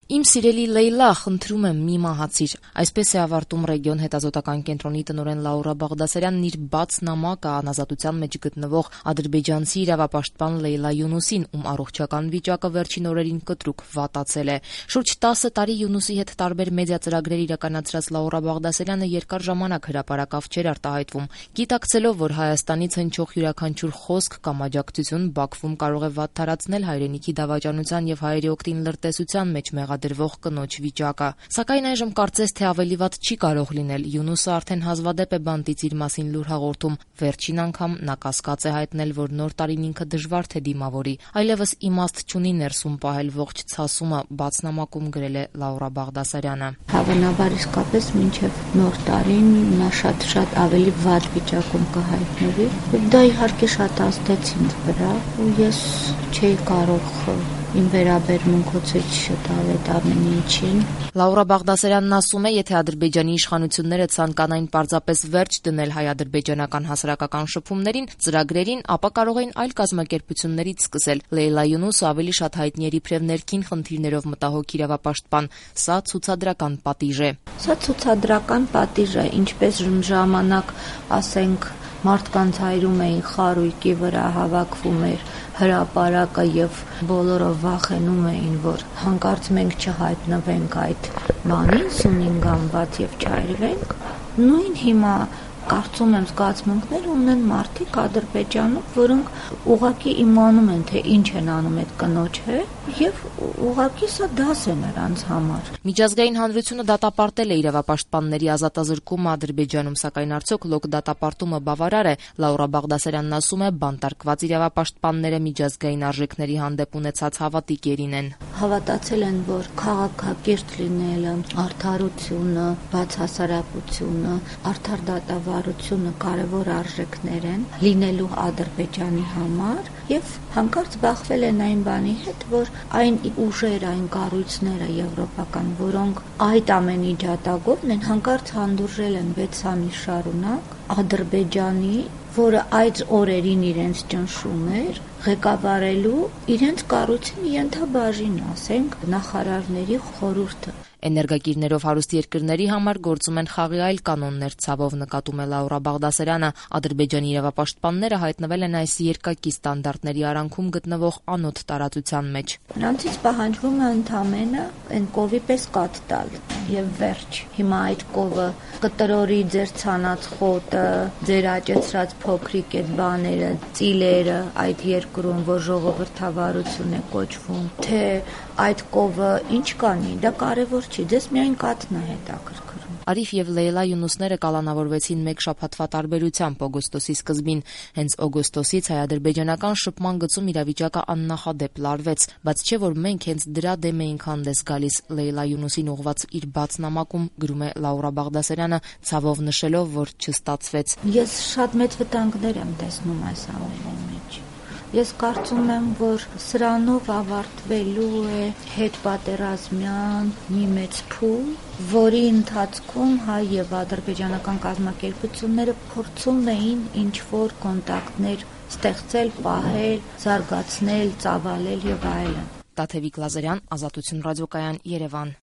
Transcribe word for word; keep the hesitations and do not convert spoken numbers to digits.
Իմ սիրելի Լեյլա, խնդրում եմ մի մահացիր։ Այսպես է ավարտում Ռեգիոն հետազոտական կենտրոնի տնօրեն Լաուրա Բաղդասարյանն իր բաց նամակը անազատության մեջ գտնվող ադրբեջանցի իրավապաշտպան Լեյլա Յունուսին, ում առողջական վիճակը վերջին օրերին կտրուկ վատացել է։ Շուրջ տասը տարի Յունուսի հետ տարբեր մեդիա ծրագրեր իրականացրած Լաուրա Բաղդասարյանը երկար ժամանակ հրապարակավ չէր արտահայտվում, գիտակցելով, որ Հայաստանից հնչող յուրաքանչյուր խոսք կամ աջակցություն Բաքվում կարող է վատթարացնել հայրենիքի դավաճանության եւ հայերի օգտին լրտեսության մեջ մեղադրվող կնոջ վիճակը։ Սակայն այժմ կարծես թե ավելի վատ չի կարող լինել։ Յունուսը արդեն հազվադեպ է բանտից իր մասին լուր հաղորդում։ Վերջին անգամ նա կասկած է հայտնել, որ նոր տարին ինքը դժվար թե դիմավորի, այլևս իմաստ չունի ներսում պահել ողջ ցասումը, բաց նամակում գրել է Լաուրա Բաղդասարյանը։ Հավանաբար իսկապես մինչև նոր տարին նա շատ-շատ ավելի վատ վիճակում կհայտնվի։ Դա իհարկե շատ ազդեց ինձ վրա, ու ես չէի կարող իմ վերաբերմունքոցը չտալ այդ ամեն ինչին։ Լաուրա Բաղդասարյանն ասում է, եթե Ադրբեջանի իշխանությունները ցանկանային պարզապես վերջ դնել հայ-ադրբեջանական հասարակական շփումներին, ծրագրերին, ապա կարող էին այլ կազմակերպություններից սկսել։ Լեյլա Յունուսը ավելի շատ հայտնի է իբրև ներքին խնդիրներով մտահոգ իրավապաշտպան։ Սա ցուցադրական պատիժ է։ Սա ցուցադրական պատիժ է, ինչպես ժամանակ, ասենք, մարդկանց հայրում էին խարույկի վրա հավաքվում էր հրապարակը եւ բոլորը վախենում էին, որ հանկարծ մենք չհայտնվենք այդ բանին սունինգանված եւ չայրվենք։ Նույն հիմա կարծում եմ զգացմունքներ ունեն մարդիկ Ադրբեջանում, որոնք ուղղակի իմանում են, թե ինչ են անում այդ կնոջ հետ, եւ ուղղակի սա դաս է նրանց համար։ Միջազգային հանրությունը դատապարտել է իրավապաշտպանների ազատազրկումը Ադրբեջանում, սակայն արդյոք լոկ դատապարտումը բավարար է։ Լաուրա Բաղդասարյանն ասում է, բանտարկված իրավապաշտպանները միջազգային արժեքների հանդեպ ունեցած հավատի կերին են։ Հավատացել են, որ քաղաքակիրթ լինելը, արդարությունը, բացահասարակությունը, արդար դատավարությունը կարևոր արժեքներ են լինելու Ադրբեջանի համար եւ հանկարծ բախվել են այն բանի հետ, որ այն ուժեր, այն կառույցները եվրոպական, որոնք այդ ամենի ջատագովն են, հանկարծ հանդուրժել են վեց ամիս շարունակ Ադրբեջանի, որը այդ օրերին իրենց ճնշում էր, ղեկավարելու իրենց կառույցին ենթաբաժին, ասենք, նախարարների խորհուրդը։ Էներգակիրներով հարուստ երկրների համար գործում են խաղի այլ կանոններ, ցավով նկատում է Լաուրա Բաղդասարյանը։ Ադրբեջանի իրավապաշտպանները հայտնվել են այս երկակի ստանդարտների արանքում գտնվող անոտ տարածության մեջ։ Նրանցից պահանջվում է ընդամենը այն կովի պես կաթ տալ եւ վերջ։ Հիմա այդ կովը կտրորի ձեր ցանած խոտը, ձեր աճեցրած փոքրիկ այդ բաները, ծիլերը այդ երկրում, որ ժողովրդավարություն է կոչվում, թե այդ կովը ինչ կանի, դա կարևոր չի, դες միայն կաթն է հետաքրքրում։ Արիֆ եւ Լեյլա Յունուսները կալանավորվեցին մեկ շաբաթվա տարբերությամբ օգոստոսի սկզբին։ Հենց օգոստոսից հայ-ադրբեջանական շփման գծում իրավիճակը աննախադեպ լարվեց, բայց չէ որ մենք հենց դրա դեմ էինք հանդես գալիս։ Լեյլա Յունուսին ուղված իր բաց նամակում գրում է Լաուրա Բաղդասարյանը, ցավով նշելով, որ չստացվեց։ Ես շատ մեծ վտանգներ եմ տեսնում այս ամենի մեջ։ Ես կարծում եմ, որ սրանով ավարտվելու է հետպատերազմյան մի մեծ փուլ, որի ընթացքում հայ եւ ադրբեջանական կազմակերպությունները փորձում էին ինչ-որ կոնտակտներ ստեղծել, պահել, զարգացնել, ծավալել եւ այլն։ Տաթևիկ Լազարյան, Ազատություն ռադիոկայան, Երևան։